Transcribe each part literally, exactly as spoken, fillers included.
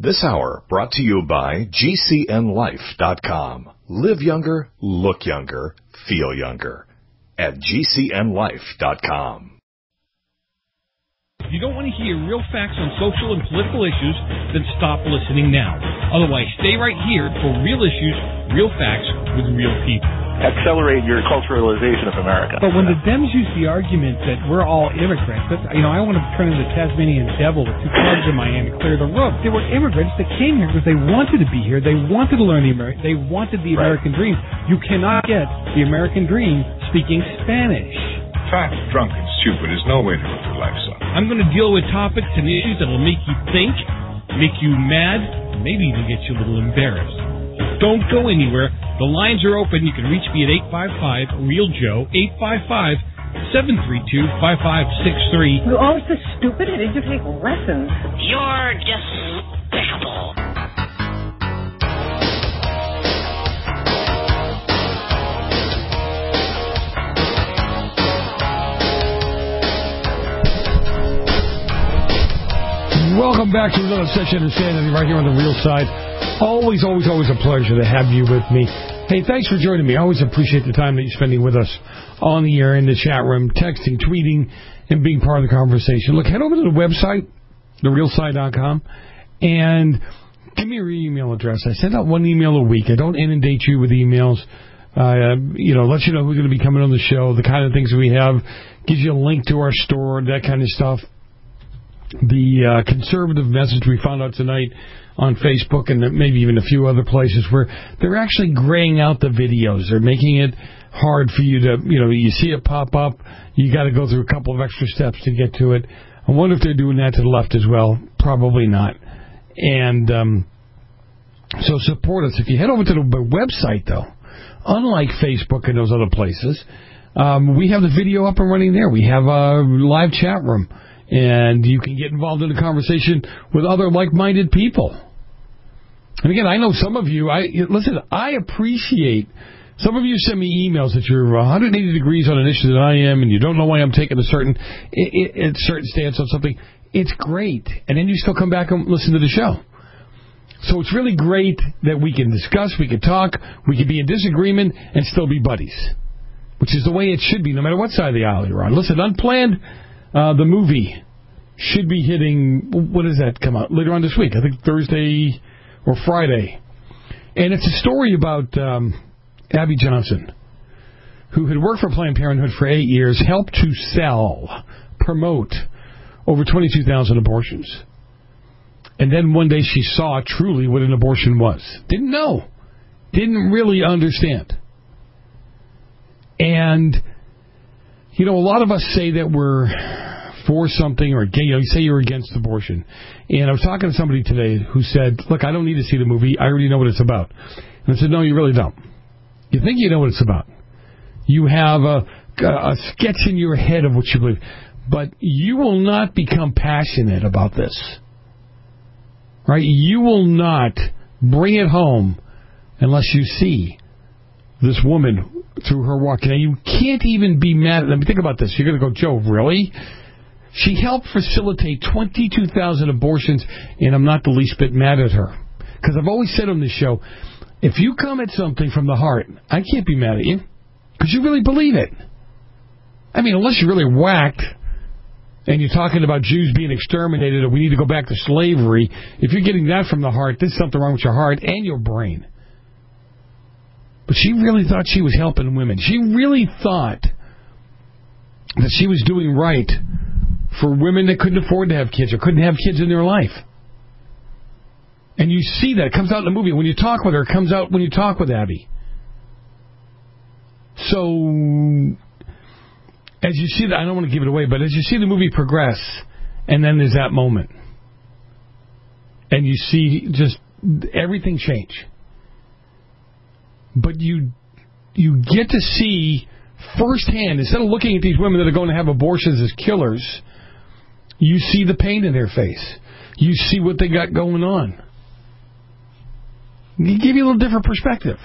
This hour brought to you by G C N life dot com. Live younger, look younger, feel younger at G C N life dot com. If you don't want to hear real facts on social and political issues, then stop listening now. Otherwise, stay right here for real issues, real facts with real people. Accelerate your culturalization of America. But when the Dems use the argument that we're all immigrants, that's, you know, I want to turn into the Tasmanian devil with two clubs in my hand and clear the room. They were immigrants that came here because they wanted to be here. They wanted to learn the American. They wanted the Right. American dream. You cannot get the American dream speaking Spanish. Fat, drunk, and stupid is no way to live your life, son. I'm going to deal with topics and issues that will make you think, make you mad, and maybe even get you a little embarrassed. So don't go anywhere. The lines are open. You can reach me at eight five five, real Joe, eight five five, seven three two, five five six three. You're always so stupid. I didn't you take lessons? You're despicable. Welcome back to another session of Insanity right here on the Real Side. Always, always, always a pleasure to have you with me. Hey, thanks for joining me. I always appreciate the time that you're spending with us on the air, in the chat room, texting, tweeting, and being part of the conversation. Look, head over to the website, the real side dot com, and give me your email address. I send out one email a week. I don't inundate you with emails. Uh, you know, let you know who's going to be coming on the show, the kind of things we have, gives you a link to our store, that kind of stuff. The uh, conservative message we found out tonight on Facebook and maybe even a few other places where they're actually graying out the videos. They're making it hard for you to, you know, you see it pop up, you got to go through a couple of extra steps to get to it. I wonder if they're doing that to the left as well. Probably not. And um, so support us. If you head over to the website, though, unlike Facebook and those other places, um, we have the video up and running there. We have a live chat room. And you can get involved in a conversation with other like-minded people. And again, I know some of you, I listen, I appreciate, some of you send me emails that you're one hundred eighty degrees on an issue that I am, and you don't know why I'm taking a certain, a, a certain stance on something. It's great. And then you still come back and listen to the show. So it's really great that we can discuss, we can talk, we can be in disagreement, and still be buddies. Which is the way it should be, no matter what side of the aisle you're on. Listen, Unplanned... Uh, the movie should be hitting, what does that come out? Later on this week, I think Thursday or Friday. And it's a story about um, Abby Johnson, who had worked for Planned Parenthood for eight years, helped to sell, promote over twenty-two thousand abortions. And then one day she saw truly what an abortion was. Didn't know. Didn't really understand. And... You know, a lot of us say that we're for something or, you know, you say you're against abortion. And I was talking to somebody today who said, look, I don't need to see the movie. I already know what it's about. And I said, no, you really don't. You think you know what it's about. You have a, a sketch in your head of what you believe. But you will not become passionate about this. Right? You will not bring it home unless you see this woman through her walk. Now, you can't even be mad at them. Think about this. You're going to go, Joe, really? She helped facilitate twenty-two thousand abortions, and I'm not the least bit mad at her. Because I've always said on this show, if you come at something from the heart, I can't be mad at you. Because you really believe it. I mean, unless you're really whacked, and you're talking about Jews being exterminated, or we need to go back to slavery, if you're getting that from the heart, there's something wrong with your heart and your brain. But she really thought she was helping women. She really thought that she was doing right for women that couldn't afford to have kids or couldn't have kids in their life. And you see that. It comes out in the movie. When you talk with her, it comes out when you talk with Abby. So, as you see that, I don't want to give it away, but as you see the movie progress, and then there's that moment, and you see just everything change. But you you get to see firsthand, instead of looking at these women that are going to have abortions as killers, you see the pain in their face. You see what they got going on. It give you a little different perspective.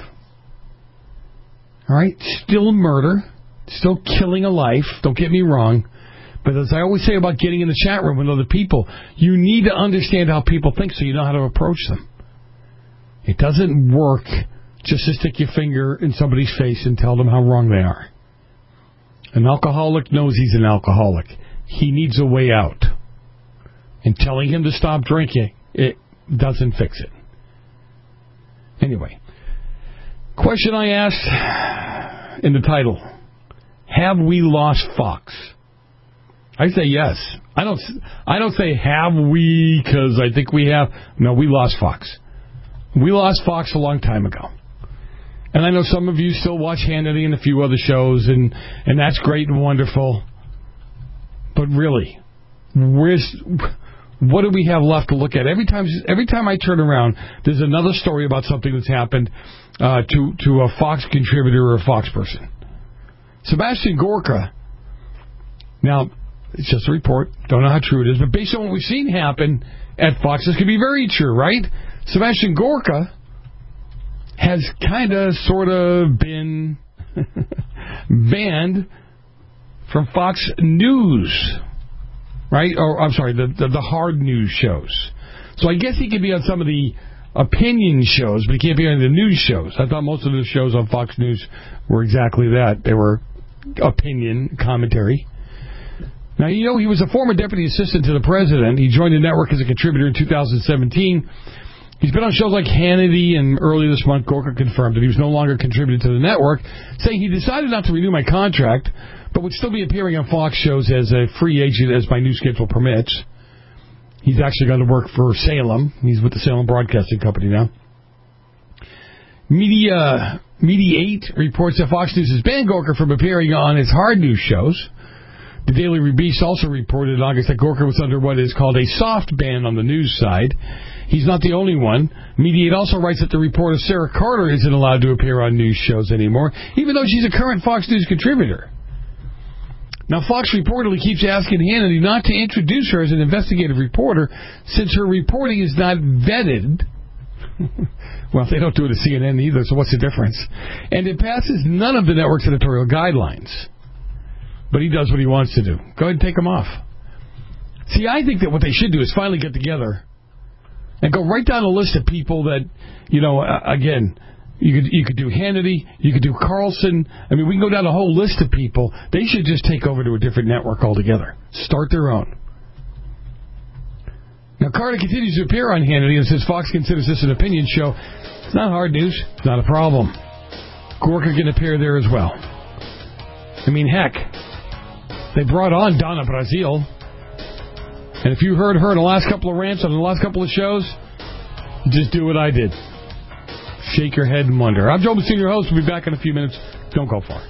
All right? Still murder. Still killing a life. Don't get me wrong. But as I always say about getting in the chat room with other people, you need to understand how people think so you know how to approach them. It doesn't work just to stick your finger in somebody's face and tell them how wrong they are. An alcoholic knows he's an alcoholic. He needs a way out. And telling him to stop drinking, it doesn't fix it. Anyway, question I asked in the title, have we lost Fox? I say yes. I don't I don't say have we because I think we have. No, we lost Fox. We lost Fox a long time ago. And I know some of you still watch Hannity and a few other shows, and, and that's great and wonderful. But really, where's, what do we have left to look at? Every time every time I turn around, there's another story about something that's happened uh, to, to a Fox contributor or a Fox person. Sebastian Gorka, now, it's just a report, don't know how true it is, but based on what we've seen happen at Fox, this could be very true, right? Sebastian Gorka has kind of, sort of been banned from Fox News, right? Or, I'm sorry, the, the, the hard news shows. So I guess he could be on some of the opinion shows, but he can't be on the news shows. I thought most of the shows on Fox News were exactly that. They were opinion, commentary. Now, you know, he was a former deputy assistant to the president. He joined the network as a contributor in two thousand seventeen. He's been on shows like Hannity, and earlier this month, Gorka confirmed that he was no longer contributing to the network, saying he decided not to renew my contract, but would still be appearing on Fox shows as a free agent as my new schedule permits. He's actually going to work for Salem. He's with the Salem Broadcasting Company now. Media Mediate reports that Fox News has banned Gorka from appearing on its hard news shows. The Daily Beast also reported in August that Gorka was under what is called a soft ban on the news side. He's not the only one. Mediate also writes that the reporter Sarah Carter isn't allowed to appear on news shows anymore, even though she's a current Fox News contributor. Now, Fox reportedly keeps asking Hannity not to introduce her as an investigative reporter since her reporting is not vetted. Well, they don't do it at C N N either, so what's the difference? And it passes none of the network's editorial guidelines. But he does what he wants to do. Go ahead and take him off. See, I think that what they should do is finally get together and go right down a list of people that, you know, uh, again, you could you could do Hannity, you could do Carlson. I mean, we can go down a whole list of people. They should just take over to a different network altogether. Start their own. Now, Carter continues to appear on Hannity and says Fox considers this an opinion show. It's not hard news. It's not a problem. Gorka can appear there as well. I mean, heck, they brought on Donna Brazil. And if you heard her in the last couple of rants on the last couple of shows, just do what I did. Shake your head and wonder. I'm Joe Messina, your host. We'll be back in a few minutes. Don't go far.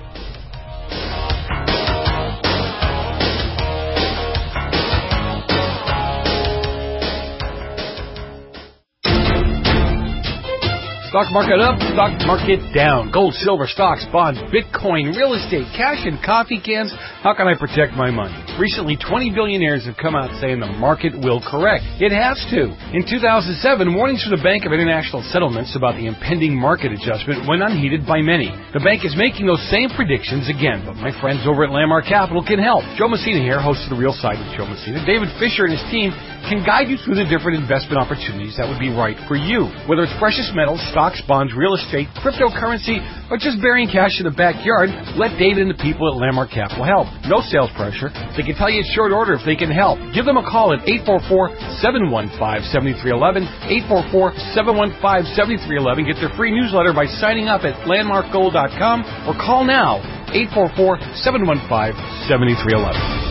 Stock market up, stock market down. Gold, silver, stocks, bonds, Bitcoin, real estate, cash, and coffee cans. How can I protect my money? Recently, twenty billionaires have come out saying the market will correct. It has to. In two thousand seven, warnings from the Bank of International Settlements about the impending market adjustment went unheeded by many. The bank is making those same predictions again, but my friends over at Landmark Capital can help. Joe Messina here, host of The Real Side with Joe Messina. David Fisher and his team can guide you through the different investment opportunities that would be right for you. Whether it's precious metals, stocks, bonds, real estate, cryptocurrency, or just burying cash in the backyard, let David and the people at Landmark Capital help. No sales pressure. They can tell you in short order if they can help. Give them a call at eight four four, seven one five, seven three one one, eight four four, seven one five, seven three one one. Get their free newsletter by signing up at landmark gold dot com or call now, eight four four, seven one five, seven three one one.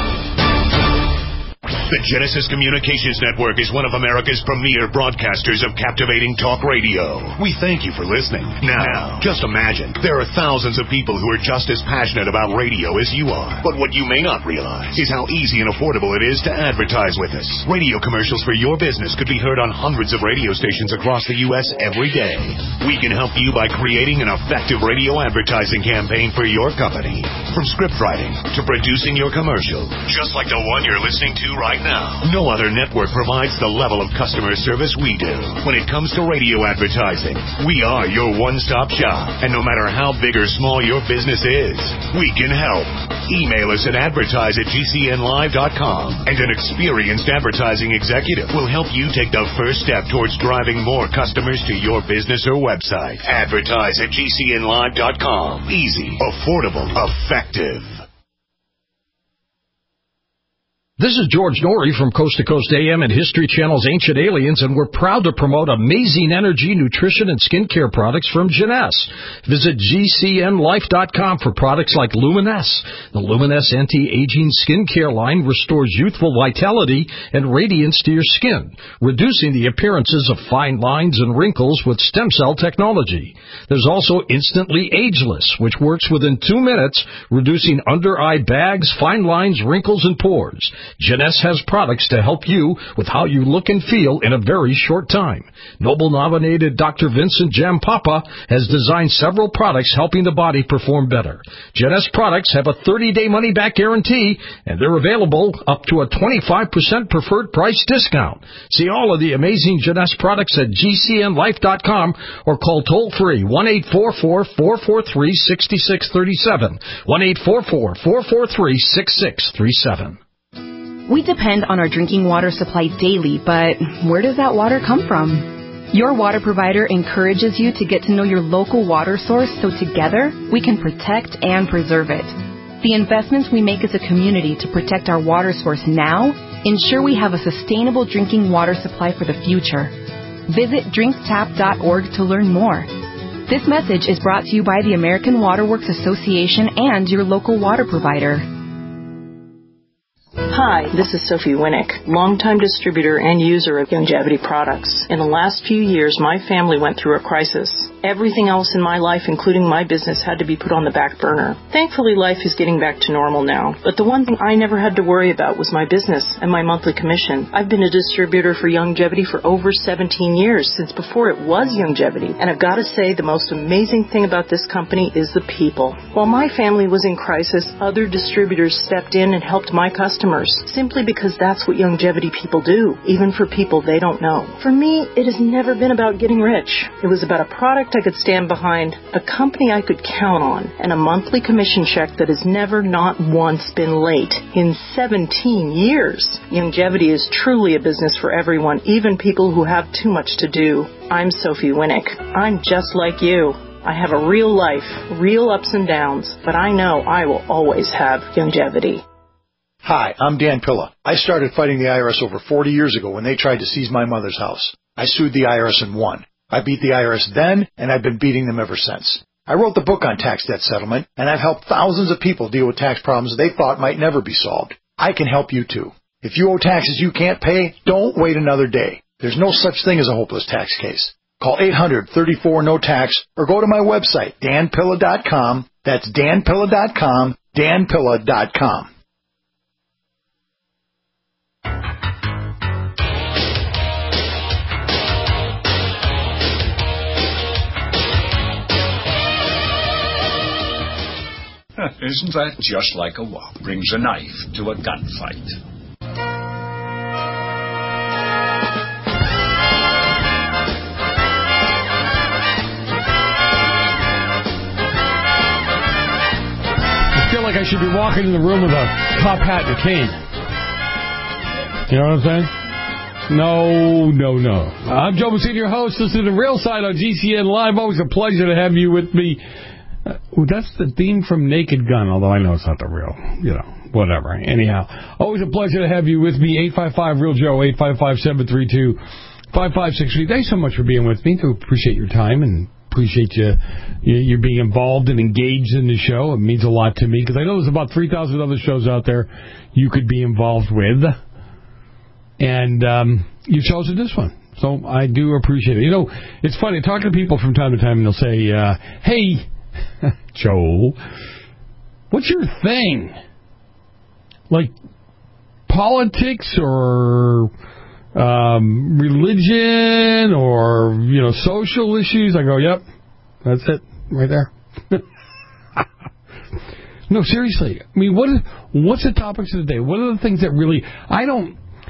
The Genesis Communications Network is one of America's premier broadcasters of captivating talk radio. We thank you for listening. Now, just imagine, there are thousands of people who are just as passionate about radio as you are. But what you may not realize is how easy and affordable it is to advertise with us. Radio commercials for your business could be heard on hundreds of radio stations across the U S every day. We can help you by creating an effective radio advertising campaign for your company. From script writing to producing your commercial, just like the one you're listening to right Now, no other network provides the level of customer service we do. When it comes to radio advertising, we are your one-stop shop. And no matter how big or small your business is, we can help. Email us at advertise at g c n live dot com, and an experienced advertising executive will help you take the first step towards driving more customers to your business or website. Advertise at g c n live dot com. Easy, affordable, effective. This is George Norrie from Coast to Coast A M and History Channel's Ancient Aliens, and we're proud to promote amazing energy, nutrition, and skincare products from Jeunesse. Visit g c n life dot com for products like Luminesse. The Luminesse anti-aging skincare line restores youthful vitality and radiance to your skin, reducing the appearances of fine lines and wrinkles with stem cell technology. There's also Instantly Ageless, which works within two minutes, reducing under-eye bags, fine lines, wrinkles, and pores. Jeunesse has products to help you with how you look and feel in a very short time. Nobel-nominated Doctor Vincent Jampapa has designed several products helping the body perform better. Jeunesse products have a thirty-day money-back guarantee, and they're available up to a twenty-five percent preferred price discount. See all of the amazing Jeunesse products at g c n life dot com or call toll-free one eight four four, four four three, six six three seven, one eight four four, four four three, six six three seven. We depend on our drinking water supply daily, but where does that water come from? Your water provider encourages you to get to know your local water source so together we can protect and preserve it. The investments we make as a community to protect our water source now ensure we have a sustainable drinking water supply for the future. Visit drink tap dot org to learn more. This message is brought to you by the American Water Works Association and your local water provider. Hi, this is Sophie Winnick, longtime distributor and user of Youngevity products. In the last few years, my family went through a crisis. Everything else in my life, including my business, had to be put on the back burner. Thankfully, life is getting back to normal now. But the one thing I never had to worry about was my business and my monthly commission. I've been a distributor for Youngevity for over seventeen years, since before it was Youngevity. And I've got to say, the most amazing thing about this company is the people. While my family was in crisis, other distributors stepped in and helped my customers, simply because that's what Youngevity people do, even for people they don't know. For me, it has never been about getting rich. It was about a product I could stand behind, a company I could count on, and a monthly commission check that has never, not once, been late in seventeen years. Youngevity is truly a business for everyone, even people who have too much to do. I'm Sophie Winnick. I'm just like you. I have a real life, real ups and downs, but I know I will always have Youngevity. Hi, I'm Dan Pilla. I started fighting the I R S over forty years ago when they tried to seize my mother's house. I sued the I R S and won. I beat the I R S then, and I've been beating them ever since. I wrote the book on tax debt settlement, and I've helped thousands of people deal with tax problems they thought might never be solved. I can help you too. If you owe taxes you can't pay, don't wait another day. There's no such thing as a hopeless tax case. Call eight hundred, thirty-four, no tax or go to my website, dan pilla dot com. That's dan pilla dot com, dan pilla dot com. Isn't that just like a walk? Brings a knife to a gunfight. I feel like I should be walking in the room with a top hat and a cane. You know what I'm saying? No, no, no. I'm Joe Messina, your host. This is The Real Side on G C N Live. Always a pleasure to have you with me. Uh, well, that's the theme from Naked Gun, although I know it's not the real, you know, whatever. Anyhow, always a pleasure to have you with me. eight five five, real Joe, eight five five, seven three two, five five six three. Thanks so much for being with me. I appreciate your time and appreciate you, you, you being involved and engaged in the show. It means a lot to me because I know there's about three thousand other shows out there you could be involved with. And um, you've chosen this one. So I do appreciate it. You know, it's funny, talking to people from time to time, and they'll say, uh, hey, Joe, what's your thing? Like politics or um, religion or, you know, social issues? I go, yep, that's it right there. No, seriously. I mean, what is, what's the topics of the day? What are the things that really, I don't,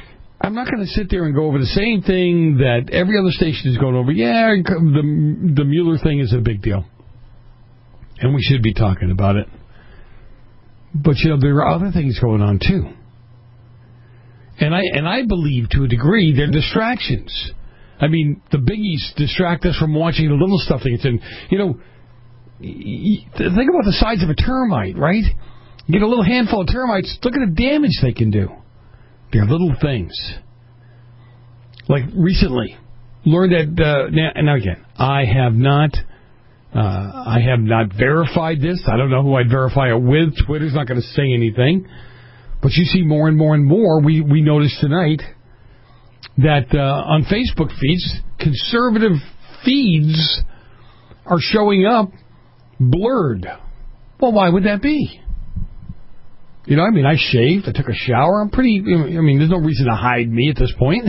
I'm not going to sit there and go over the same thing that every other station is going over. Yeah, the, the Mueller thing is a big deal. And we should be talking about it. But, you know, there are other things going on, too. And I and I believe, to a degree, they're distractions. I mean, the biggies distract us from watching the little stuff. And, you know, think about the size of a termite, right? You get a little handful of termites, look at the damage they can do. They're little things. Like recently, learned that, uh, now, now again, I have not... Uh, I have not verified this. I don't know who I'd verify it with. Twitter's not going to say anything. But you see more and more and more. We, we noticed tonight that uh, on Facebook feeds, conservative feeds are showing up blurred. Well, why would that be? You know, I mean, I shaved. I took a shower. I'm pretty... I mean, there's no reason to hide me at this point.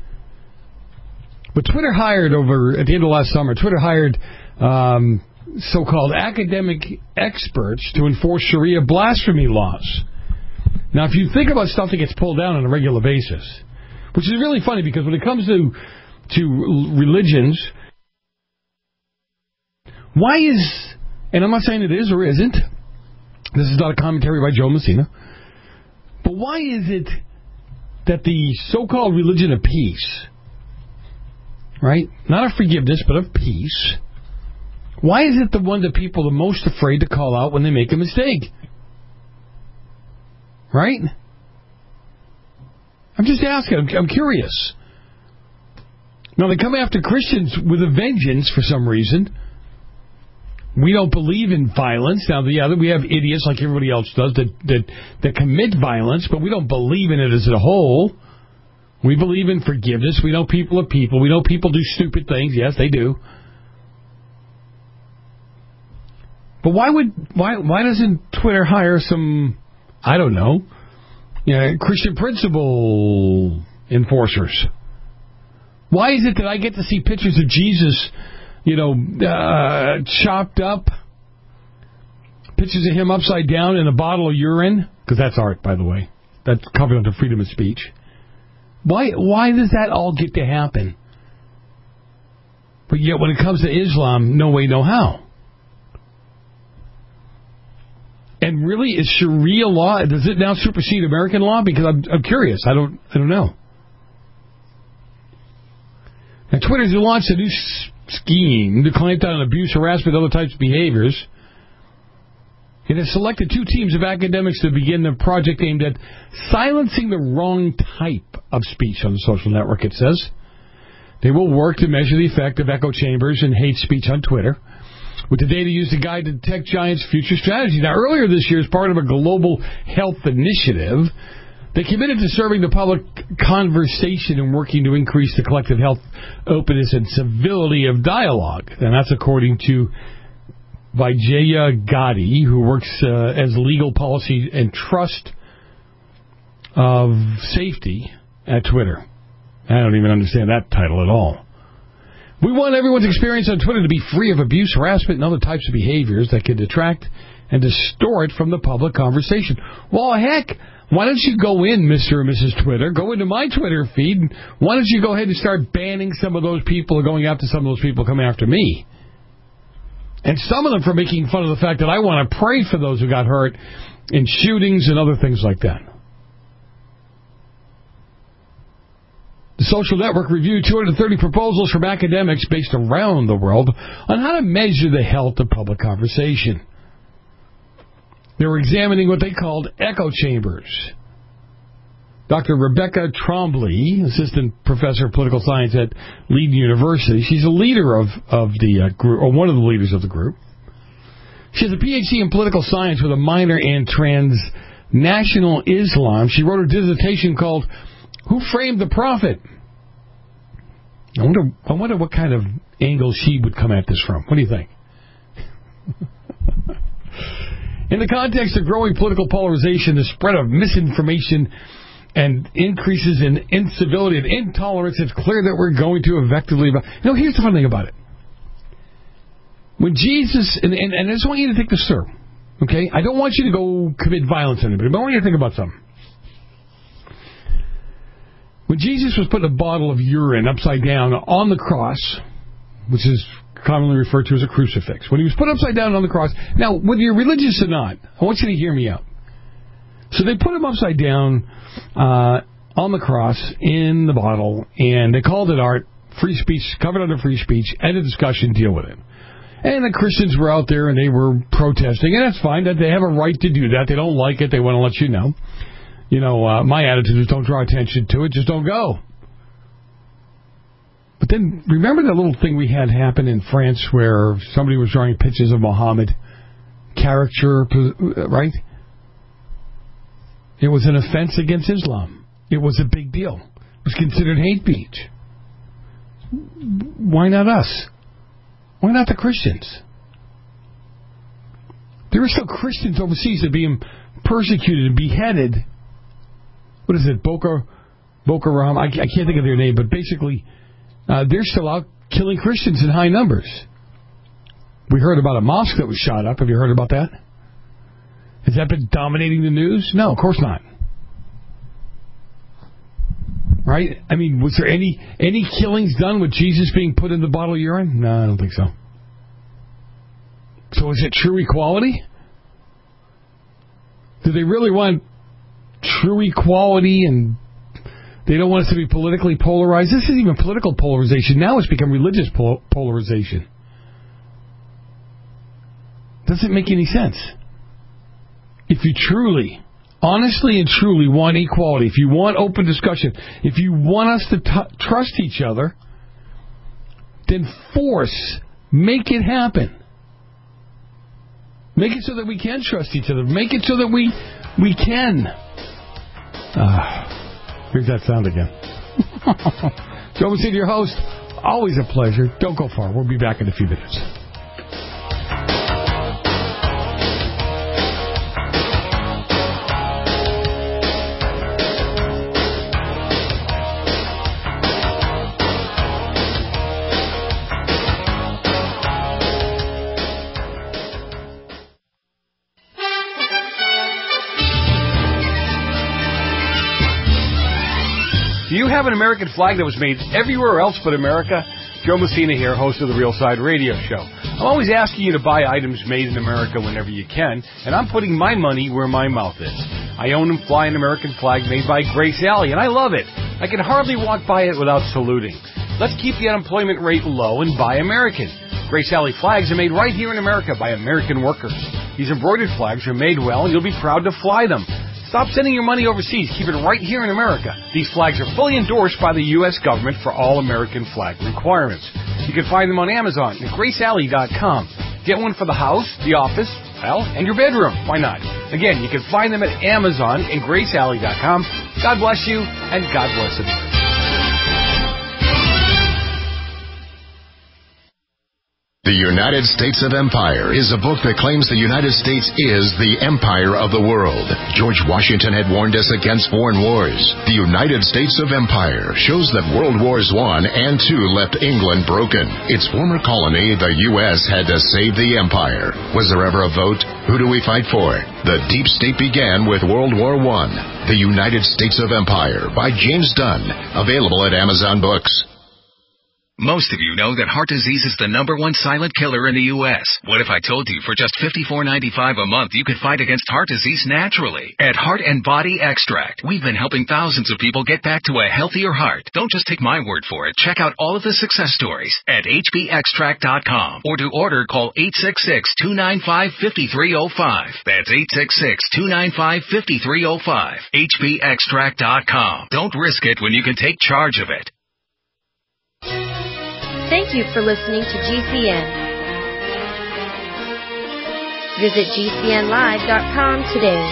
But Twitter hired over... At the end of last summer, Twitter hired... Um, so-called academic experts to enforce Sharia blasphemy laws. Now, if you think about stuff that gets pulled down on a regular basis, which is really funny because when it comes to to religions, why is, and I'm not saying it is or isn't, this is not a commentary by Joe Messina, but why is it that the so-called religion of peace, right, not of forgiveness, but of peace, why is it the one that people are most afraid to call out when they make a mistake? Right? I'm just asking. I'm, I'm curious. Now, they come after Christians with a vengeance for some reason. We don't believe in violence. Now, yeah, we have idiots like everybody else does that, that, that commit violence, but we don't believe in it as a whole. We believe in forgiveness. We know people are people. We know people do stupid things. Yes, they do. But why would why why doesn't Twitter hire some, I don't know, you know, Christian principle enforcers? Why is it that I get to see pictures of Jesus, you know, uh, chopped up, pictures of him upside down in a bottle of urine? Because that's art, by the way. That's covered under freedom of speech. Why why does that all get to happen? But yet when it comes to Islam, no way, no how. And really, is Sharia law, does it now supersede American law? Because I'm, I'm curious. I don't I don't know. Now, Twitter's launched a new scheme to clamp down on abuse, harassment, and other types of behaviors. It has selected two teams of academics to begin the project aimed at silencing the wrong type of speech on the social network, it says. They will work to measure the effect of echo chambers and hate speech on Twitter, with the data used to guide the tech giant's future strategy. Now, earlier this year, as part of a global health initiative, they committed to serving the public conversation and working to increase the collective health openness and civility of dialogue. And that's according to Vijaya Gadi, who works uh, as legal policy and trust of safety at Twitter. I don't even understand that title at all. We want everyone's experience on Twitter to be free of abuse, harassment, and other types of behaviors that could detract and distort from the public conversation. Well, heck, why don't you go in, Mister or Missus Twitter, go into my Twitter feed, and why don't you go ahead and start banning some of those people or going after some of those people coming after me? And some of them for making fun of the fact that I want to pray for those who got hurt in shootings and other things like that. The social network reviewed two hundred thirty proposals from academics based around the world on how to measure the health of public conversation. They were examining what they called echo chambers. Doctor Rebecca Trombley, assistant professor of political science at Leiden University, she's a leader of, of the uh, group, or one of the leaders of the group. She has a P H D in political science with a minor in transnational Islam. She wrote a dissertation called Who Framed the Prophet? I wonder, I wonder what kind of angle she would come at this from. What do you think? In the context of growing political polarization, the spread of misinformation, and increases in incivility and intolerance, it's clear that we're going to effectively... You know, here's the fun thing about it. When Jesus... And, and, and I just want you to think this through. Okay? I don't want you to go commit violence on anybody, but I want you to think about something. When Jesus was putting a bottle of urine upside down on the cross, which is commonly referred to as a crucifix, when he was put upside down on the cross, now, whether you're religious or not, I want you to hear me out. So they put him upside down uh, on the cross in the bottle, and they called it art, free speech, covered under free speech, end of discussion, deal with it. And the Christians were out there, and they were protesting, and that's fine. That they have a right to do that. They don't like it. They want to let you know. You know, uh, my attitude is don't draw attention to it. Just don't go. But then, remember that little thing we had happen in France where somebody was drawing pictures of Muhammad? Caricature, right? It was an offense against Islam. It was a big deal. It was considered hate speech. Why not us? Why not the Christians? There are still Christians overseas that are being persecuted and beheaded. What is it? Boko, Boko Haram? I, I can't think of their name, but basically, uh, they're still out killing Christians in high numbers. We heard about a mosque that was shot up. Have you heard about that? Has that been dominating the news? No, of course not. Right? I mean, was there any any killings done with Jesus being put in the bottle of urine? No, I don't think so. So is it true equality? Do they really want true equality and they don't want us to be politically polarized? This isn't even political polarization. Now it's become religious pol- polarization. Doesn't make any sense. If you truly, honestly and truly want equality, if you want open discussion, if you want us to t- trust each other, then force, make it happen. Make it so that we can trust each other. Make it so that we we can. Uh, here's that sound again. Joe Messina, your host. Always a pleasure. Don't go far. We'll be back in a few minutes. Do you have an American flag that was made everywhere else but America? Joe Messina here, host of the Real Side Radio Show. I'm always asking you to buy items made in America whenever you can, and I'm putting my money where my mouth is. I own and fly an American flag made by Grace Alley, and I love it. I can hardly walk by it without saluting. Let's keep the unemployment rate low and buy American. Grace Alley flags are made right here in America by American workers. These embroidered flags are made well, and you'll be proud to fly them. Stop sending your money overseas. Keep it right here in America. These flags are fully endorsed by the U S government for all American flag requirements. You can find them on Amazon at grace alley dot com. Get one for the house, the office, well, and your bedroom. Why not? Again, you can find them at Amazon and grace alley dot com. God bless you, and God bless America. The United States of Empire is a book that claims the United States is the empire of the world. George Washington had warned us against foreign wars. The United States of Empire shows that World Wars One and Two left England broken. Its former colony, the U S, had to save the empire. Was there ever a vote? Who do we fight for? The deep state began with World War One. The United States of Empire by James Dunn. Available at Amazon Books. Most of you know that heart disease is the number one silent killer in the U S What if I told you for just fifty-four ninety-five a month you could fight against heart disease naturally? At Heart and Body Extract, we've been helping thousands of people get back to a healthier heart. Don't just take my word for it. Check out all of the success stories at h b extract dot com. Or to order, call eight six six, two nine five, five three zero five. That's eight six six, two nine five, five three zero five. h b extract dot com. Don't risk it when you can take charge of it. Thank you for listening to G C N. Visit G C N live dot com today.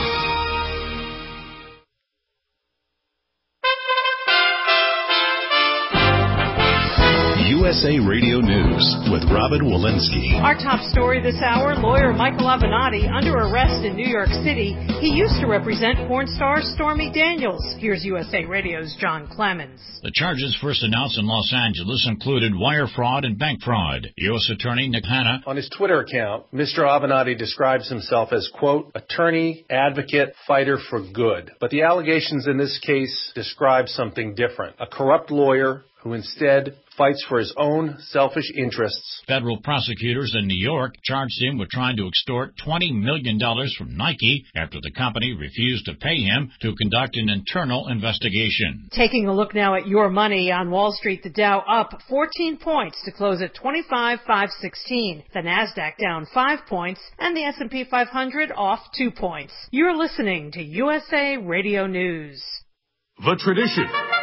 U S A Radio News with Robin Walensky. Our top story this hour, lawyer Michael Avenatti under arrest in New York City. He used to represent porn star Stormy Daniels. Here's U S A Radio's John Clemens. The charges first announced in Los Angeles included wire fraud and bank fraud. U S Attorney Nick Hanna. On his Twitter account, Mister Avenatti describes himself as, quote, attorney, advocate, fighter for good. But the allegations in this case describe something different. A corrupt lawyer who instead fights for his own selfish interests. Federal prosecutors in New York charged him with trying to extort twenty million dollars from Nike after the company refused to pay him to conduct an internal investigation. Taking a look now at your money on Wall Street, the Dow up fourteen points to close at twenty-five thousand five hundred sixteen. The Nasdaq down five points and the S and P five hundred off two points. You're listening to U S A Radio News. The tradition.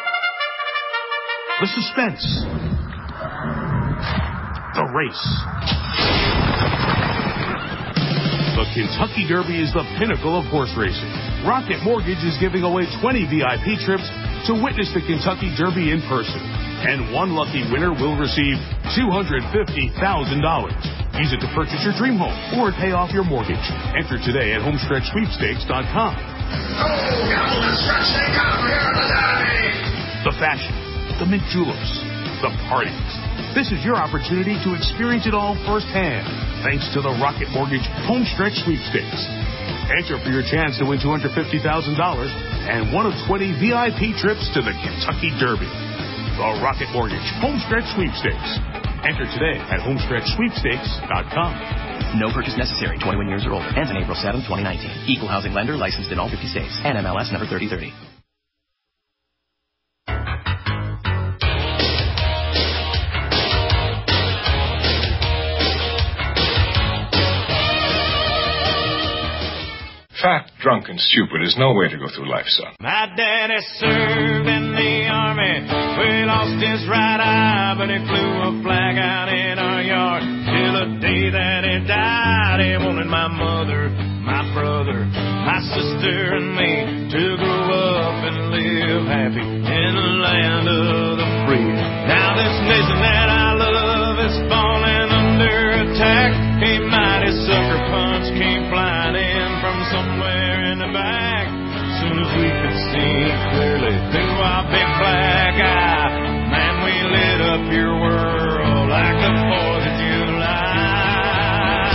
The suspense. The race. The Kentucky Derby is the pinnacle of horse racing. Rocket Mortgage is giving away twenty V I P trips to witness the Kentucky Derby in person. And one lucky winner will receive two hundred fifty thousand dollars. Use it to purchase your dream home or pay off your mortgage. Enter today at homestretch sweepstakes dot com. Oh, come and stretch they come here today. The fashion. The mint juleps, the parties. This is your opportunity to experience it all firsthand, thanks to the Rocket Mortgage Homestretch Sweepstakes. Enter for your chance to win two hundred fifty thousand dollars and one of twenty V I P trips to the Kentucky Derby. The Rocket Mortgage Homestretch Sweepstakes. Enter today at homestretch sweepstakes dot com. No purchase necessary. twenty-one years or older. Ends on April seventh, twenty nineteen. Equal housing lender licensed in all fifty states. N M L S number thirty thirty. Fat, drunk, and stupid is no way to go through life, son. My daddy served in the army. We lost his right eye, but he flew a flag out in our yard. Till the day that he died, he wanted my mother, my brother, my sister, and me to grow up and live happy in the land of the free. Now this nation that I love is falling under attack. A mighty sucker punch came flying in from somewhere in the back. Soon as we could see clearly through our big black eye, man, we lit up your world like the fourth of July.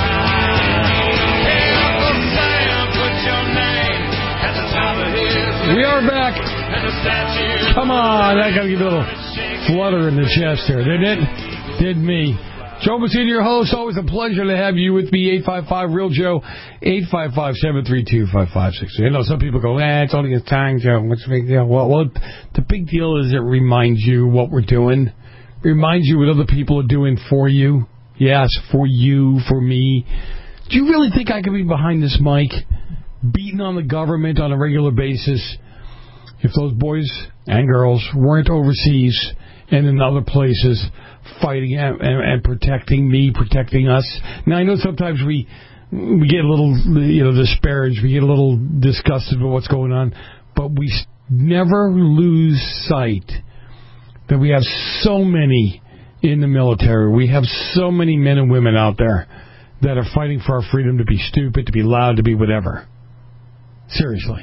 Hey, Uncle Sam, put your name at the top of his. We are back. Come on, I gotta give a little flutter in the chest here, didn't it? Did me. Joe Messina, your host. Always a pleasure to have you with me. eight five five, real Joe. eight five five, seven three two, five five six two. You know, some people go, eh, it's only a time, Joe. What's the big deal? Well, well, the big deal is it reminds you what we're doing. Reminds you what other people are doing for you. Yes, for you, for me. Do you really think I could be behind this mic, beating on the government on a regular basis, if those boys and girls weren't overseas and in other places fighting and, and, and protecting me, protecting us? Now, I know sometimes we we get a little, you know, disparaged, we get a little disgusted with what's going on, but we never lose sight that we have so many in the military. We have so many men and women out there that are fighting for our freedom to be stupid, to be loud, to be whatever. Seriously.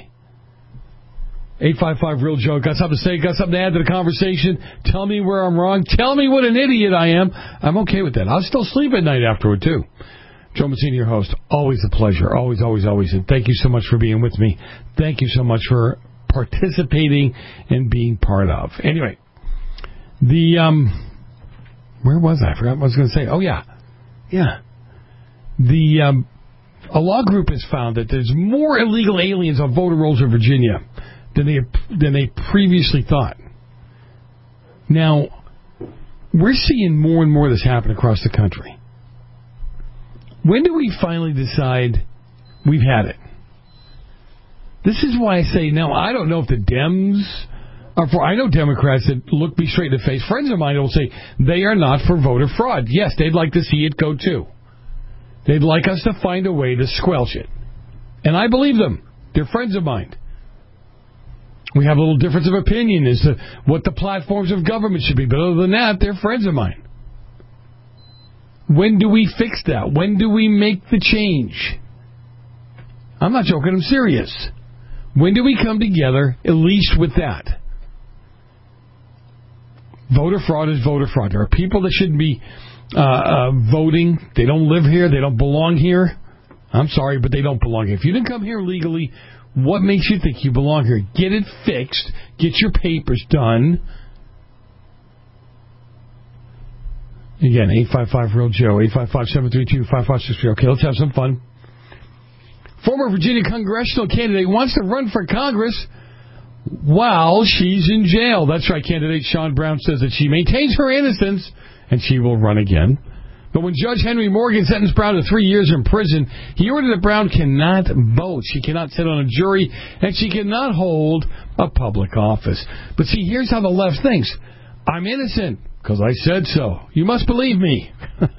eight five five, real Joe. Got something to say? Got something to add to the conversation? Tell me where I'm wrong. Tell me what an idiot I am. I'm okay with that. I'll still sleep at night afterward, too. Joe Messina, your host. Always a pleasure. Always, always, always. And thank you so much for being with me. Thank you so much for participating and being part of. Anyway, the, um, where was I? I forgot what I was going to say. Oh, yeah. Yeah. The, um, a law group has found that there's more illegal aliens on voter rolls in Virginia than they than they previously thought. Now, we're seeing more and more of this happen across the country. When do we finally decide we've had it? This is why I say, now, I don't know if the Dems are for... I know Democrats that look me straight in the face. Friends of mine will say they are not for voter fraud. Yes, they'd like to see it go, too. They'd like us to find a way to squelch it. And I believe them. They're friends of mine. We have a little difference of opinion as to what the platforms of government should be. But other than that, they're friends of mine. When do we fix that? When do we make the change? I'm not joking, I'm serious. When do we come together, at least with that? Voter fraud is voter fraud. There are people that shouldn't be uh, uh, voting. They don't live here. They don't belong here. I'm sorry, but they don't belong here. If you didn't come here legally, what makes you think you belong here? Get it fixed. Get your papers done. Again, eight five five real Joe, eight five five, seven three two, five five six three. Okay, let's have some fun. Former Virginia congressional candidate wants to run for Congress while she's in jail. That's right, candidate Sean Brown says that she maintains her innocence and she will run again. But when Judge Henry Morgan sentenced Brown to three years in prison, he ordered that Brown cannot vote. She cannot sit on a jury, and she cannot hold a public office. But see, here's how the left thinks. I'm innocent because I said so. You must believe me.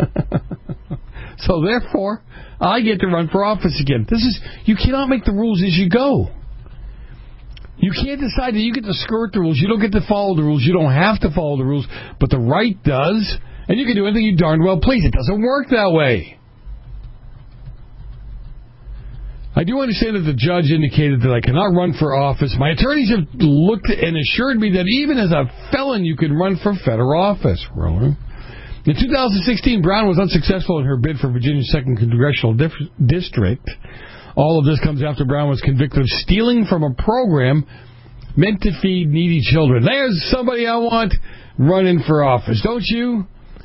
So therefore, I get to run for office again. This is, you cannot make the rules as you go. You can't decide that you get to skirt the rules. You don't get to follow the rules. You don't have to follow the rules, but the right does. And you can do anything you darn well please. It doesn't work that way. I do understand that the judge indicated that I cannot run for office. My attorneys have looked and assured me that even as a felon, you can run for federal office. Really? In two thousand sixteen, Brown was unsuccessful in her bid for Virginia's second congressional dif- district. All of this comes after Brown was convicted of stealing from a program meant to feed needy children. There's somebody I want running for office, don't you?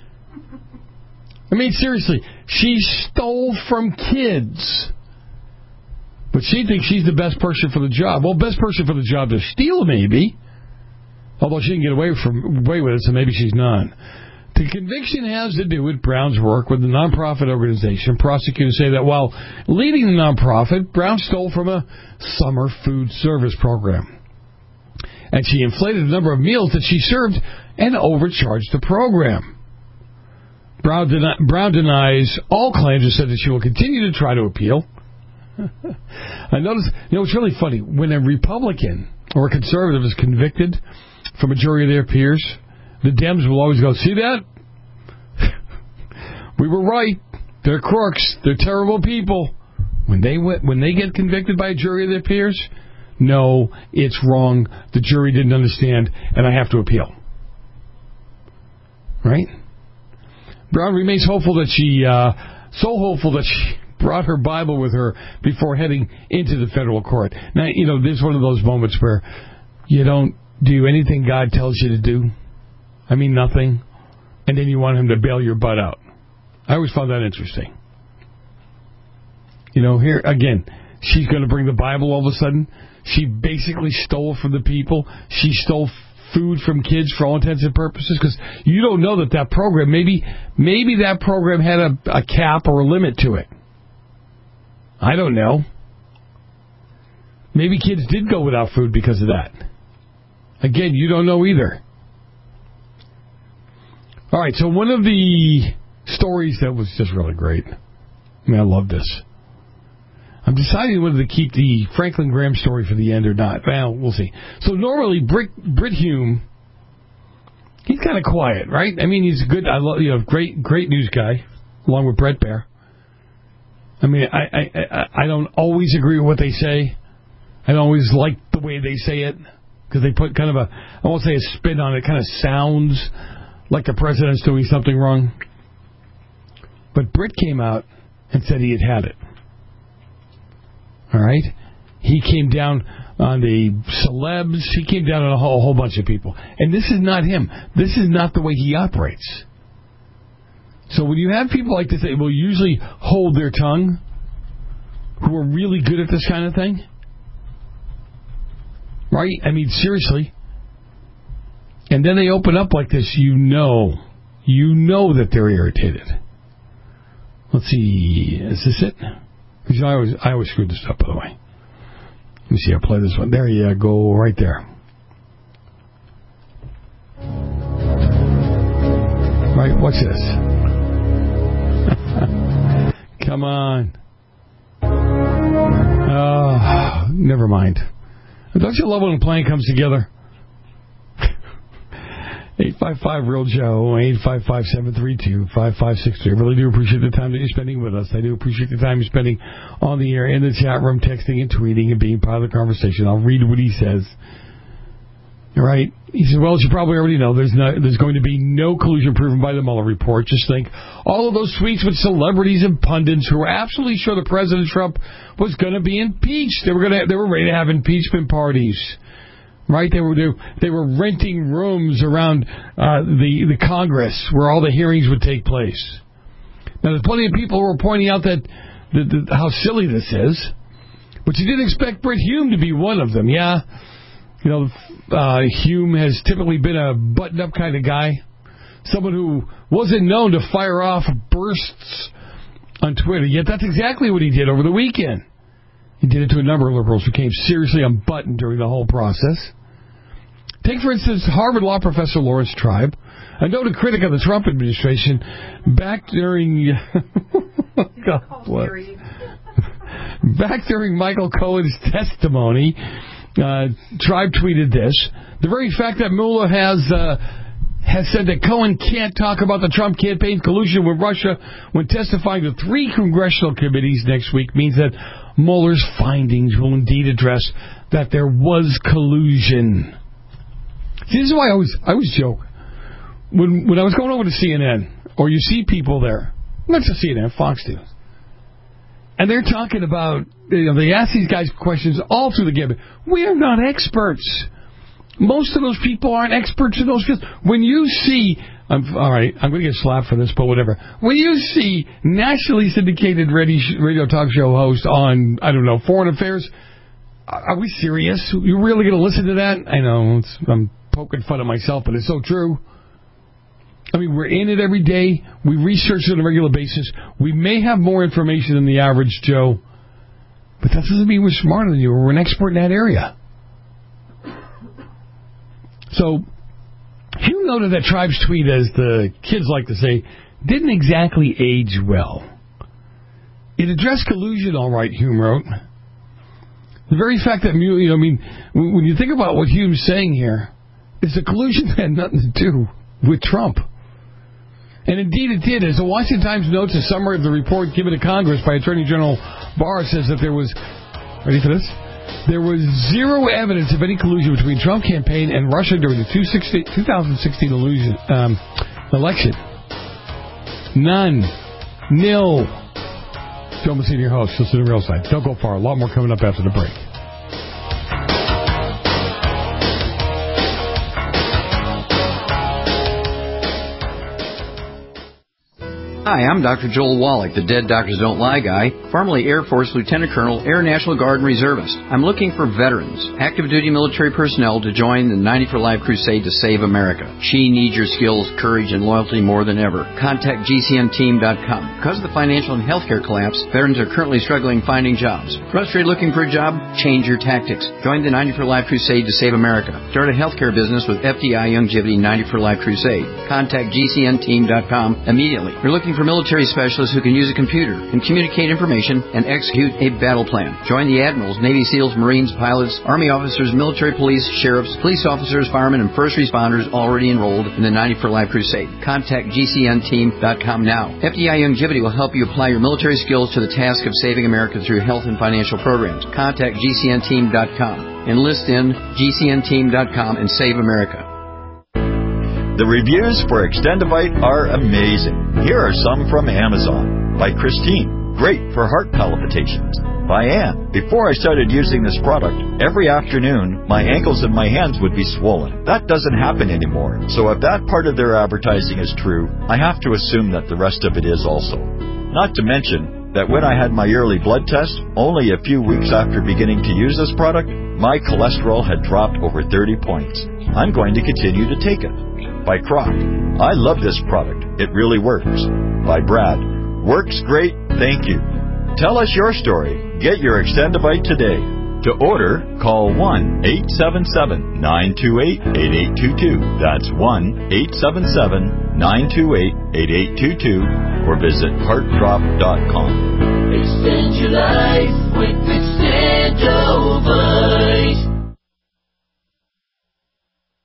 I mean, seriously, she stole from kids. But she thinks she's the best person for the job. Well, best person for the job to steal, maybe. Although she can get away from away with it, so maybe she's not. The conviction has to do with Brown's work with the nonprofit organization. Prosecutors say that while leading the nonprofit, Brown stole from a summer food service program. And she inflated the number of meals that she served and overcharged the program. Brown, den- Brown denies all claims and said that she will continue to try to appeal. I noticed, you know, it's really funny. When a Republican or a conservative is convicted from a jury of their peers, the Dems will always go, see that? We were right. They're crooks. They're terrible people. When they when they get convicted by a jury of their peers, no, it's wrong. The jury didn't understand, and I have to appeal. Right? Brown remains hopeful that she, uh, so hopeful that she brought her Bible with her before heading into the federal court. Now, you know, this is one of those moments where you don't do anything God tells you to do. I mean, nothing. And then you want him to bail your butt out. I always found that interesting. You know, here, again, she's going to bring the Bible all of a sudden. She basically stole from the people. She stole food from kids for all intents and purposes, because you don't know that that program, maybe maybe that program had a, a cap or a limit to it. I don't know. Maybe kids did go without food because of that. Again, you don't know either. All right, so one of the stories that was just really great. I mean, I love this. I'm deciding whether to keep the Franklin Graham story for the end or not. Well, we'll see. So normally, Britt, Britt Hume, he's kind of quiet, right? I mean, he's a good, I love, you know, great, great news guy, along with Brett Baer. I mean, I, I, I, I don't always agree with what they say. I don't always like the way they say it, because they put kind of a, I won't say a spin on it. It kind of sounds like the president's doing something wrong. But Britt came out and said he had had it. All right? He came down on the celebs. He came down on a whole, a whole bunch of people. And this is not him. This is not the way he operates. So when you have people like this that will usually hold their tongue, who are really good at this kind of thing, right? I mean, seriously. And then they open up like this, you know, you know that they're irritated. Let's see, is this it? I always, I always screw this up, by the way. Let me see, I'll play this one. There you go, right there. Right, what's this? Come on. Oh, never mind. Don't you love when a plan comes together? eight five five, real Joe, eight five five, seven three two, five five six three. I really do appreciate the time that you're spending with us. I do appreciate the time you're spending on the air, in the chat room, texting and tweeting and being part of the conversation. I'll read what he says. All right. He says, well, as you probably already know, there's no, there's going to be no collusion proven by the Mueller report. Just think all of those tweets with celebrities and pundits who were absolutely sure that President Trump was going to be impeached. They were going to, they were ready to have impeachment parties. Right? They were, they, they were renting rooms around uh, the, the Congress where all the hearings would take place. Now, there's plenty of people who are pointing out that, that, that how silly this is. But you did expect Brit Hume to be one of them, yeah? You know, uh, Hume has typically been a buttoned-up kind of guy. Someone who wasn't known to fire off bursts on Twitter. Yet that's exactly what he did over the weekend. He did it to a number of liberals who came seriously unbuttoned during the whole process. Take, for instance, Harvard Law professor Lawrence Tribe, a noted critic of the Trump administration, back during... God bless. Back during Michael Cohen's testimony... Uh, Tribe tweeted this. The very fact that Mueller has uh, has said that Cohen can't talk about the Trump campaign collusion with Russia when testifying to three congressional committees next week means that Mueller's findings will indeed address that there was collusion. See, this is why I always, I always joke. When, when I was going over to C N N, or you see people there, not just C N N, Fox News, and they're talking about, you know, they ask these guys questions all through the gamut. We are not experts. Most of those people aren't experts in those fields. When you see, I'm, all right, I'm going to get slapped for this, but whatever. When you see nationally syndicated radio, radio talk show host on, I don't know, foreign affairs, are we serious? You really going to listen to that? I know, it's, I'm poking fun at myself, but it's so true. I mean, we're in it every day. We research it on a regular basis. We may have more information than the average Joe, but that doesn't mean we're smarter than you or we're an expert in that area. So, you noted that Tribe's tweet, as the kids like to say, didn't exactly age well. It addressed collusion, all right, Hume wrote. The very fact that, you know, I mean, when you think about what Hume's saying here, is the collusion had nothing to do with Trump. And indeed it did. As the Washington Times notes, a summary of the report given to Congress by Attorney General Barr says that there was, ready for this? There was zero evidence of any collusion between Trump campaign and Russia during the two thousand sixteen illusion, um, election. None. Nil. Joe Messina, your host. Listen to the Real Side. Don't go far. A lot more coming up after the break. Hi, I'm Doctor Joel Wallach, the Dead Doctors Don't Lie guy, formerly Air Force Lieutenant Colonel, Air National Guard and Reservist. I'm looking for veterans, active duty military personnel to join the ninety for Life crusade to save America. She needs your skills, courage, and loyalty more than ever. Contact G C N team dot com. Because of the financial and healthcare collapse, veterans are currently struggling finding jobs. Frustrated looking for a job? Change your tactics. Join the ninety for Life crusade to save America. Start a healthcare business with F D I Youngevity ninety for Life crusade. Contact G C N team dot com immediately. You're looking for military specialists who can use a computer and communicate information and execute a battle plan. Join the admirals, Navy SEALs, Marines, pilots, Army officers, military police, sheriffs, police officers, firemen, and first responders already enrolled in the ninety for Life crusade. Contact G C N team dot com now. F D I Youngevity will help you apply your military skills to the task of saving America through health and financial programs. Contact G C N team dot com. Enlist in G C N team dot com and save America. The reviews for Extendivite are amazing. Here are some from Amazon. By Christine. Great for heart palpitations. By Ann. Before I started using this product, every afternoon, my ankles and my hands would be swollen. That doesn't happen anymore. So if that part of their advertising is true, I have to assume that the rest of it is also. Not to mention that when I had my yearly blood test, only a few weeks after beginning to use this product, my cholesterol had dropped over thirty points. I'm going to continue to take it. By Croc. I love this product. It really works. By Brad. Works great. Thank you. Tell us your story. Get your Extendivite today. To order, call one eight seven seven, nine two eight, eight eight two two. That's one eight seven seven, nine two eight, eight eight two two or visit heart drop dot com. Extend your life with Extendovite.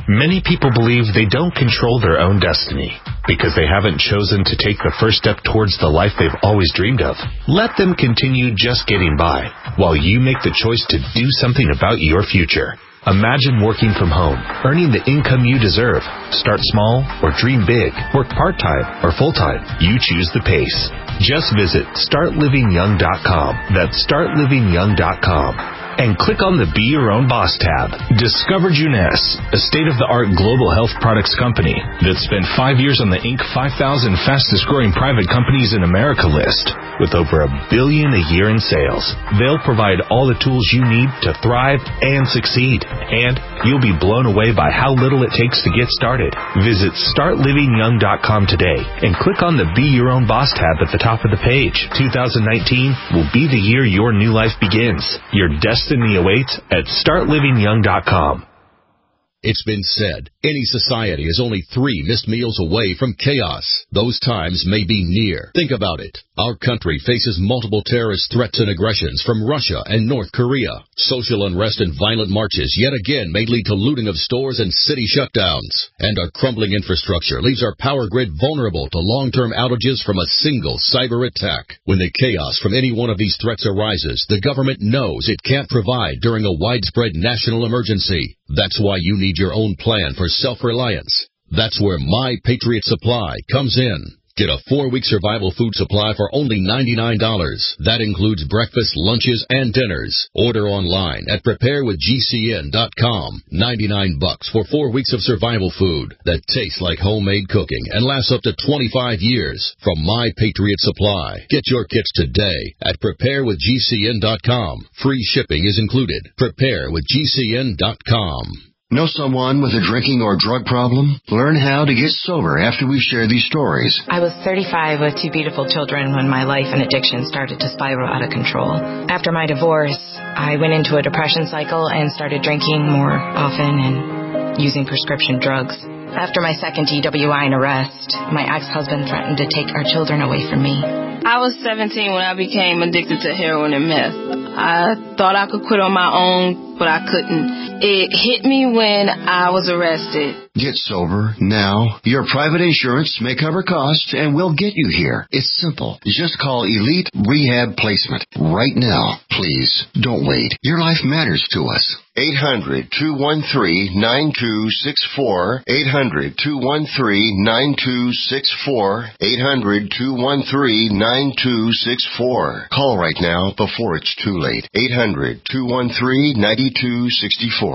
Many people believe they don't control their own destiny because they haven't chosen to take the first step towards the life they've always dreamed of. Let them continue just getting by while you make the choice to do something about your future. Imagine working from home, earning the income you deserve. Start small or dream big. Work part-time or full-time. You choose the pace. Just visit start living young dot com. That's start living young dot com. And click on the Be Your Own Boss tab. Discover Juness, a state-of-the-art global health products company that spent five years on the Inc five thousand fastest-growing private companies in America list. With over a billion a year in sales, they'll provide all the tools you need to thrive and succeed. And you'll be blown away by how little it takes to get started. Visit start living young dot com today and click on the Be Your Own Boss tab at the top of the page. two thousand nineteen will be the year your new life begins. Your destiny awaits at start living young dot com. It's been said, any society is only three missed meals away from chaos. Those times may be near. Think about it. Our country faces multiple terrorist threats and aggressions from Russia and North Korea. Social unrest and violent marches yet again may lead to looting of stores and city shutdowns. And our crumbling infrastructure leaves our power grid vulnerable to long-term outages from a single cyber attack. When the chaos from any one of these threats arises, the government knows it can't provide during a widespread national emergency. That's why you need your own plan for self-reliance. That's where My Patriot Supply comes in. Get a four-week survival food supply for only ninety-nine dollars. That includes breakfast, lunches, and dinners. Order online at prepare with G C N dot com. ninety-nine bucks for four weeks of survival food that tastes like homemade cooking and lasts up to twenty-five years from My Patriot Supply. Get your kits today at prepare with G C N dot com. Free shipping is included. prepare with G C N dot com. Know someone with a drinking or drug problem? Learn how to get sober after we share these stories. I was thirty-five with two beautiful children when my life and addiction started to spiral out of control. After my divorce, I went into a depression cycle and started drinking more often and using prescription drugs. After my second D W I and arrest, my ex-husband threatened to take our children away from me. I was seventeen when I became addicted to heroin and meth. I thought I could quit on my own, but I couldn't. It hit me when I was arrested. Get sober now. Your private insurance may cover costs and we'll get you here. It's simple. Just call Elite Rehab Placement right now. Please, don't wait. Your life matters to us. eight hundred, two one three, nine two six four. eight hundred, two one three, nine two six four. eight hundred, two one three, nine two six four. Call right now before it's too late. eight hundred, two one three, nine two six four.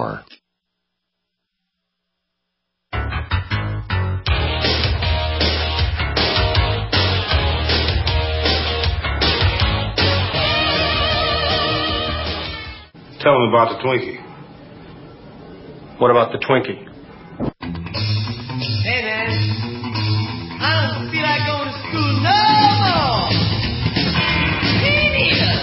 Tell them about the Twinkie. What about the Twinkie? Hey, man. I don't feel like going to school no more. Me neither.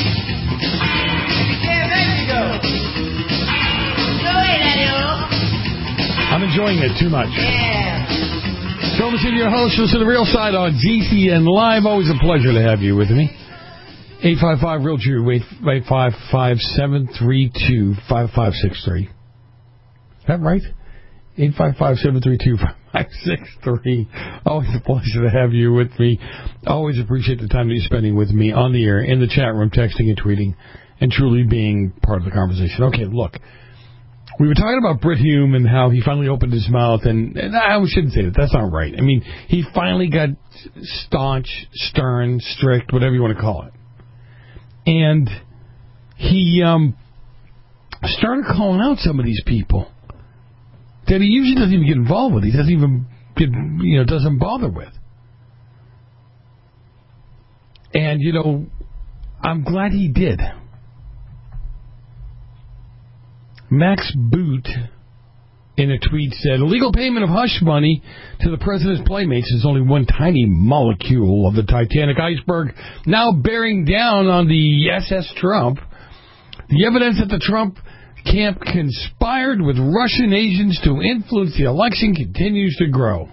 Get ready to go. Go ahead, Daddy-o. I'm enjoying it too much. Yeah. Thomas and your host, listen to The Real Side on G C N Live. Always a pleasure to have you with me. eight five five, real Jew, eight five five, seven three two, five five six three. Is that right? eight five five, seven three two, five five six three. Always a pleasure to have you with me. Always appreciate the time that you're spending with me on the air, in the chat room, texting and tweeting, and truly being part of the conversation. Okay, look. We were talking about Brit Hume and how he finally opened his mouth, and, and I shouldn't say that. That's not right. I mean, he finally got staunch, stern, strict, whatever you want to call it. And he um, started calling out some of these people that he usually doesn't even get involved with. He doesn't even get, you know, doesn't bother with. And, you know, I'm glad he did. Max Boot, in a tweet, said, illegal payment of hush money to the president's playmates is only one tiny molecule of the Titanic iceberg now bearing down on the S S Trump. The evidence that the Trump camp conspired with Russian agents to influence the election continues to grow.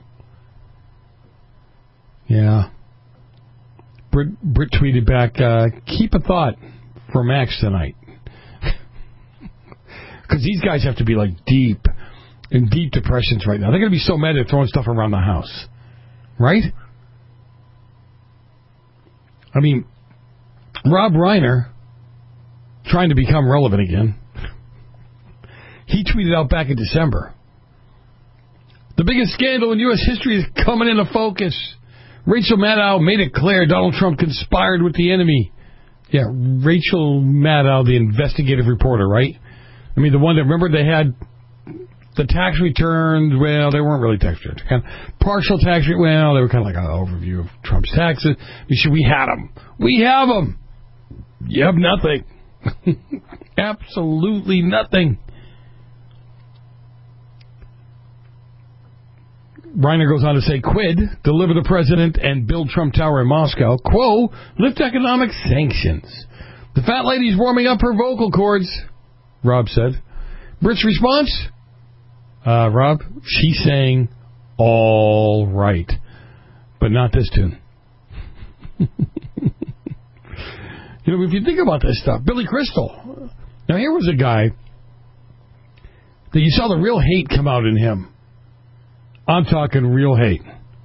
Yeah. Brit, Brit tweeted back, uh, keep a thought for Max tonight. Because these guys have to be, like, deep in deep depressions right now. They're going to be so mad they're throwing stuff around the house. Right? I mean, Rob Reiner, trying to become relevant again, he tweeted out back in December, the biggest scandal in U S history is coming into focus. Rachel Maddow made it clear Donald Trump conspired with the enemy. Yeah, Rachel Maddow, the investigative reporter, right? I mean, the one that, remember, they had the tax returns. Well, they weren't really tax returns. Kind of partial tax returns. Well, they were kind of like an overview of Trump's taxes. We should, we had them. We have them. You have nothing. Absolutely nothing. Reiner goes on to say, quid, deliver the president and build Trump Tower in Moscow. Quo, lift economic sanctions. The fat lady's warming up her vocal cords, Rob said. Brit's response? Uh, Rob, she's saying, all right. But not this tune. You know, if you think about this stuff, Billy Crystal. Now, here was a guy that you saw the real hate come out in him. I'm talking real hate.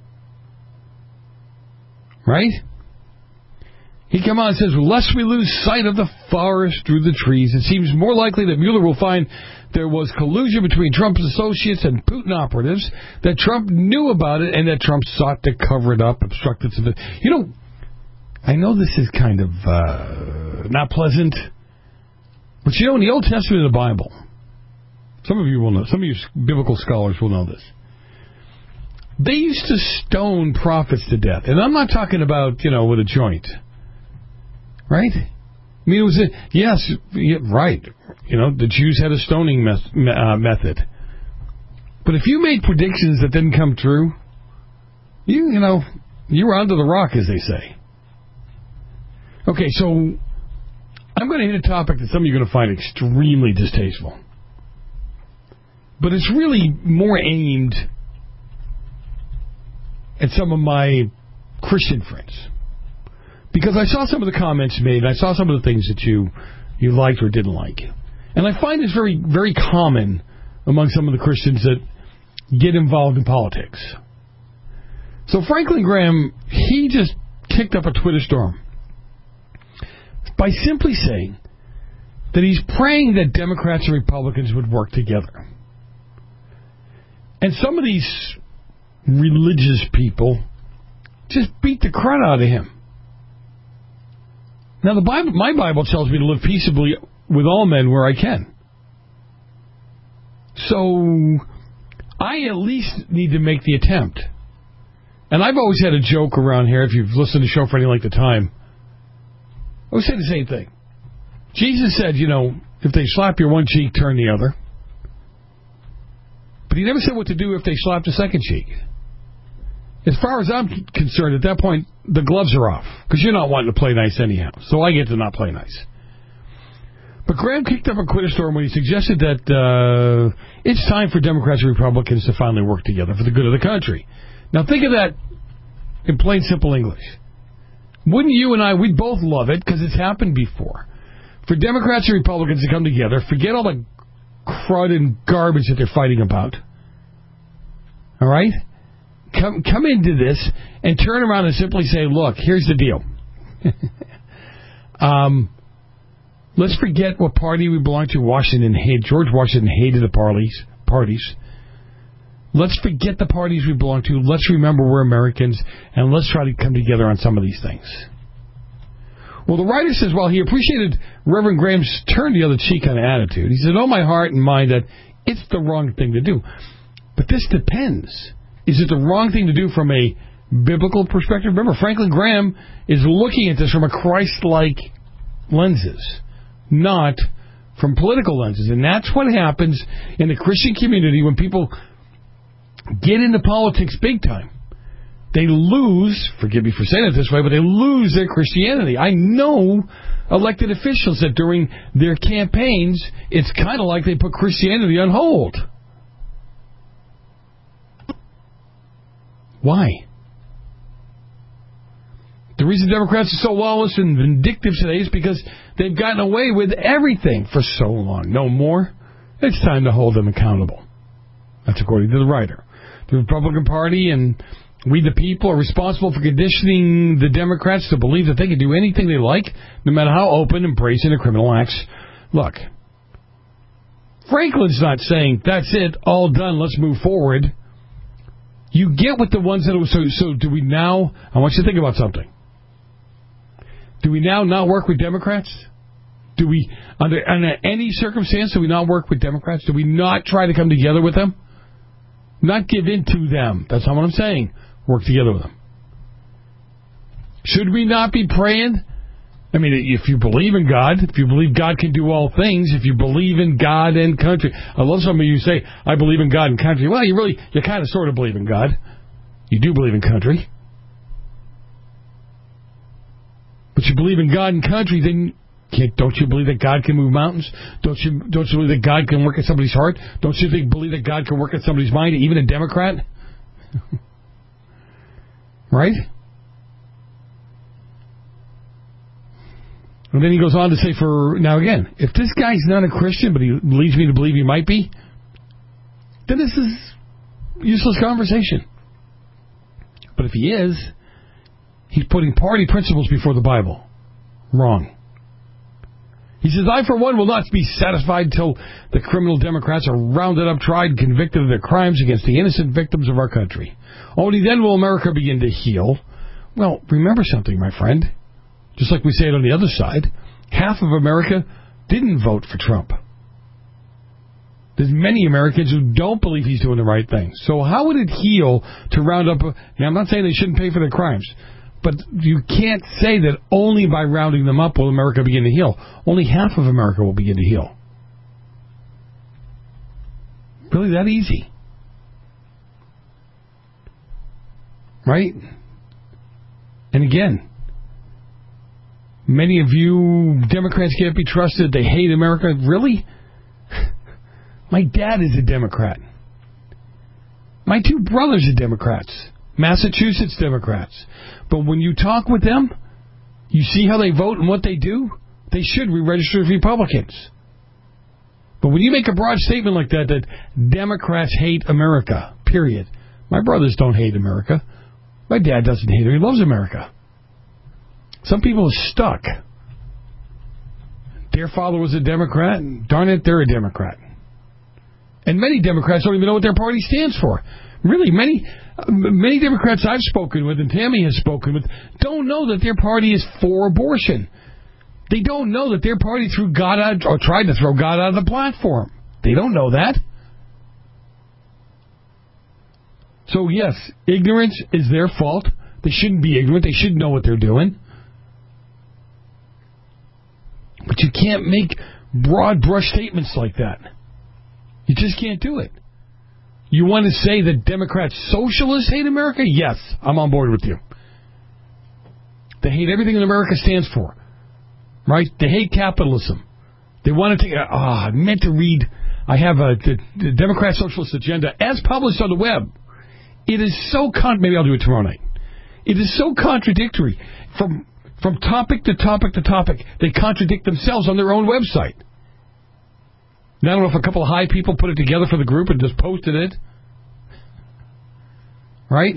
Right? He came out and says, lest we lose sight of the forest through the trees, it seems more likely that Mueller will find there was collusion between Trump's associates and Putin operatives, that Trump knew about it, and that Trump sought to cover it up, obstruct its... You know, I know this is kind of uh, not pleasant, but you know, in the Old Testament of the Bible, some of you will know, some of you biblical scholars will know this, they used to stone prophets to death. And I'm not talking about, you know, with a joint. Right? I mean, it was a, yes, yeah, right. You know, the Jews had a stoning mes- uh, method. But if you made predictions that didn't come true, you, you know, you were under the rock, as they say. Okay, so I'm going to hit a topic that some of you are going to find extremely distasteful. But it's really more aimed at some of my Christian friends. Because I saw some of the comments made, and I saw some of the things that you, you liked or didn't like. And I find it's very, very common among some of the Christians that get involved in politics. So Franklin Graham, he just kicked up a Twitter storm by simply saying that he's praying that Democrats and Republicans would work together. And some of these religious people just beat the crud out of him. Now, the Bible, my Bible tells me to live peaceably with all men where I can. So, I at least need to make the attempt. And I've always had a joke around here, if you've listened to the show for any length of time. I always say the same thing. Jesus said, you know, if they slap your one cheek, turn the other. But he never said what to do if they slapped the second cheek. As far as I'm concerned, at that point, the gloves are off. Because you're not wanting to play nice anyhow. So I get to not play nice. But Graham kicked up a Twitter storm when he suggested that uh, it's time for Democrats and Republicans to finally work together for the good of the country. Now think of that in plain, simple English. Wouldn't you and I, we'd both love it, because it's happened before, for Democrats and Republicans to come together, forget all the crud and garbage that they're fighting about. All right? Come come into this and turn around and simply say, look, here's the deal. um, let's forget what party we belong to. Washington hated, George Washington hated the parties. parties. Let's forget the parties we belong to. Let's remember we're Americans, and let's try to come together on some of these things. Well, the writer says, while he appreciated Reverend Graham's turn the other cheek kind of attitude, he said, oh, my heart and mind that it's the wrong thing to do. But this depends. Is it the wrong thing to do from a biblical perspective? Remember, Franklin Graham is looking at this from a Christ-like lenses, not from political lenses. And that's what happens in the Christian community when people get into politics big time. They lose, forgive me for saying it this way, but they lose their Christianity. I know elected officials that during their campaigns, it's kind of like they put Christianity on hold. Why? The reason Democrats are so lawless and vindictive today is because they've gotten away with everything for so long. No more. It's time to hold them accountable. That's according to the writer. The Republican Party and we the people are responsible for conditioning the Democrats to believe that they can do anything they like, no matter how open and brazen the criminal acts. Look, Franklin's not saying, that's it, all done, let's move forward. You get with the ones that... So, so do we now... I want you to think about something. Do we now not work with Democrats? Do we, under, under any circumstance, do we not work with Democrats? Do we not try to come together with them? Not give in to them. That's not what I'm saying. Work together with them. Should we not be praying? I mean, if you believe in God, if you believe God can do all things, if you believe in God and country. I love some of you say, I believe in God and country. Well, you really, you kind of sort of believe in God. You do believe in country. But you believe in God and country, then can't, don't you believe that God can move mountains? Don't you don't you believe that God can work at somebody's heart? Don't you think, believe that God can work at somebody's mind, even a Democrat? Right? And then he goes on to say, for now again, if this guy's not a Christian, but he leads me to believe he might be, then this is useless conversation. But if he is, he's putting party principles before the Bible. Wrong. He says, I, for one, will not be satisfied until the criminal Democrats are rounded up, tried, and convicted of their crimes against the innocent victims of our country. Only then will America begin to heal. Well, remember something, my friend. Just like we say it on the other side, half of America didn't vote for Trump. There's many Americans who don't believe he's doing the right thing. So how would it heal to round up... A, now, I'm not saying they shouldn't pay for their crimes. But you can't say that only by rounding them up will America begin to heal. Only half of America will begin to heal. Really that easy. Right? And again, many of you Democrats can't be trusted. They hate America. Really? My dad is a Democrat. My two brothers are Democrats. Massachusetts Democrats. But when you talk with them, you see how they vote and what they do, they should re-register as Republicans. But when you make a broad statement like that, that Democrats hate America, period. My brothers don't hate America. My dad doesn't hate her. He loves America. Some people are stuck. Their father was a Democrat, and darn it, they're a Democrat. And many Democrats don't even know what their party stands for. Really, many many Democrats I've spoken with, and Tammy has spoken with, don't know that their party is for abortion. They don't know that their party threw God out, or tried to throw God out of the platform. They don't know that. So, yes, ignorance is their fault. They shouldn't be ignorant. They should know what they're doing. But you can't make broad brush statements like that. You just can't do it. You want to say that Democrats, socialists hate America? Yes, I'm on board with you. They hate everything that America stands for. Right? They hate capitalism. They want to take... Ah, oh, I meant to read... I have a the, the Democrat Socialist Agenda as published on the web. It is so... Con- maybe I'll do it tomorrow night. It is so contradictory. From from topic to topic to topic, they contradict themselves on their own website. Now, I don't know if a couple of high people put it together for the group and just posted it. Right?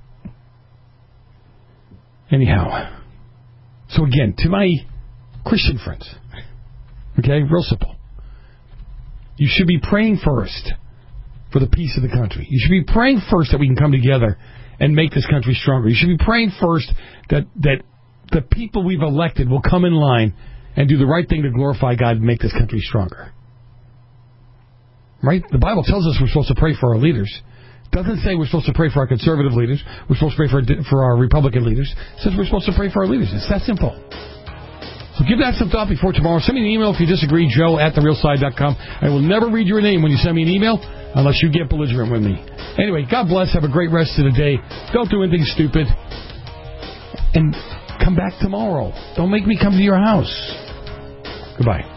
Anyhow. So again, to my Christian friends, okay, real simple. You should be praying first for the peace of the country. You should be praying first that we can come together and make this country stronger. You should be praying first that, that the people we've elected will come in line and do the right thing to glorify God and make this country stronger. Right? The Bible tells us we're supposed to pray for our leaders. It doesn't say we're supposed to pray for our conservative leaders. We're supposed to pray for, for our Republican leaders. It says we're supposed to pray for our leaders. It's that simple. So give that some thought before tomorrow. Send me an email if you disagree, Joe at the real side dot com. I will never read your name when you send me an email unless you get belligerent with me. Anyway, God bless. Have a great rest of the day. Don't do anything stupid. And come back tomorrow. Don't make me come to your house. Goodbye.